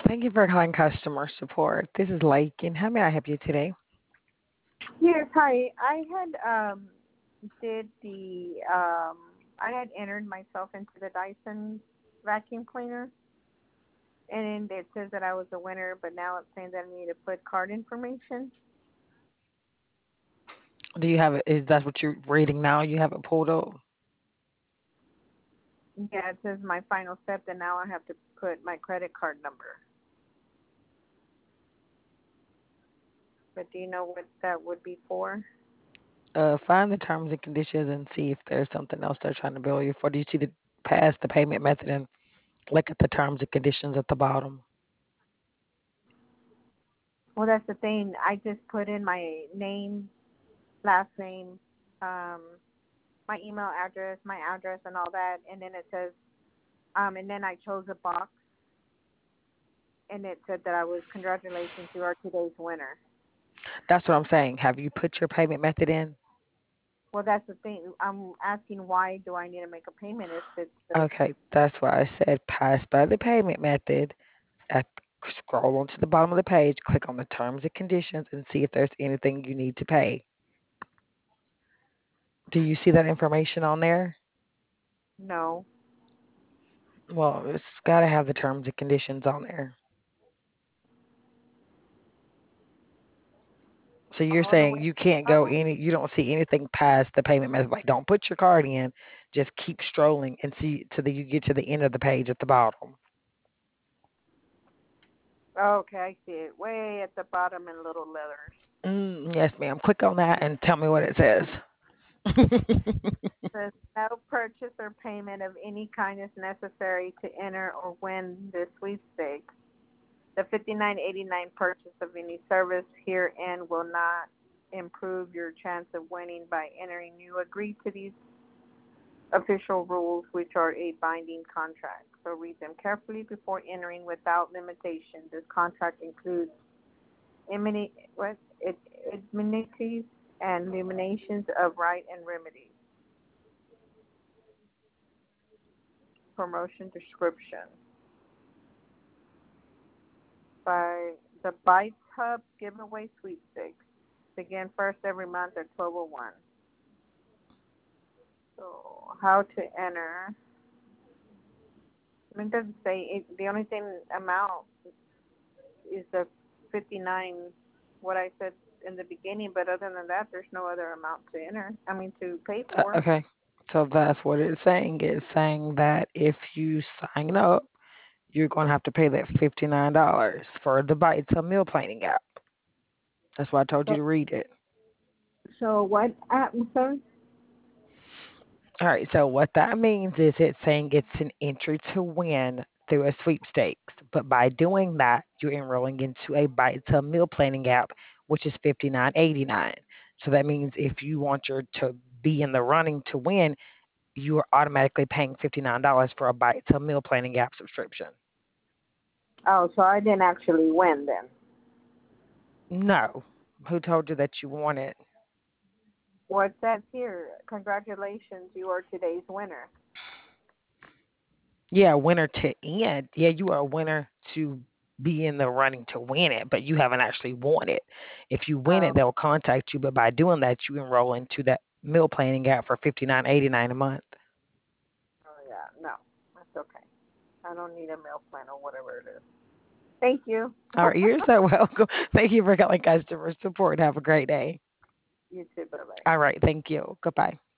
Thank you for calling customer support. This is Lake, and how may I help you today? Yes, hi. I had did the I had entered myself into the Dyson vacuum cleaner, and it says that I was a winner, but now it's saying that I need to put card information. Do you have it? Is that what you're reading now? You have it pulled up? Yeah, it says my final step, and now I have to put my credit card number. But do you know what that would be for? Find the terms and conditions and see if there's something else they're trying to bill you for. Do you see the pass the payment method and look at the terms and conditions at the bottom? Well, that's the thing. I just put in my name, last name, um, my email address, my address, and all that, and then it says, and then I chose a box and it said that I was congratulations, you are today's winner. That's what I'm saying. Have you put your payment method in? Well, that's the thing. I'm asking why do I need to make a payment if it's the Okay, that's why I said pass by the payment method. At Scroll on to the bottom of the page, click on the terms and conditions, and see if there's anything you need to pay. Do you see that information on there? no. Well, it's got to have the terms and conditions on there. So you're All the way saying you can't go bottom. you don't see anything past the payment method. Like, don't put your card in, just keep strolling and see till you get to the end of the page at the bottom. Okay, I see it. Way at the bottom in little letters. Yes, ma'am. Click on that and tell me what it says. It says no purchase or payment of any kind is necessary to enter or win the sweepstakes. The 59.89 purchase of any service herein will not improve your chance of winning by entering. You agree to these official rules, which are a binding contract. So read them carefully before entering without limitation. This contract includes indemnities and eliminations of right and remedies. Promotion description. By the Bites Hub giveaway sweepstakes. Begin first every month at 12:01. So how to enter. It doesn't say the only thing amount is the 59, what I said in the beginning, but other than that, there's no other amount to enter. I mean, to pay for. Okay. So that's what it's saying. It's saying that if you sign up, you're going to have to pay that $59 for the Bites a meal planning app. That's why I told you So, to read it. so what app, sir? All right, so what that means is it's saying it's an entry to win through a sweepstakes. But by doing that, you're enrolling into a Bite to Meal Planning app, which is $59.89. So that means if you want your to be in the running to win, you are automatically paying $59 for a Bite to Meal Planning app subscription. Oh, so I didn't actually win then. No. Who told you that you won it? Well, it says here, congratulations, you are today's winner. Yeah, winner to end. Yeah, you are a winner to be in the running to win it, but you haven't actually won it. If you win it, Oh, they'll contact you, but by doing that, you enroll into that meal planning app for $59.89 a month. oh yeah, no, that's okay. I don't need a meal plan or whatever it is. Thank you. All right, you're so welcome. Thank you for calling customer support. Have a great day. You too. Bye bye. All right, thank you. Goodbye.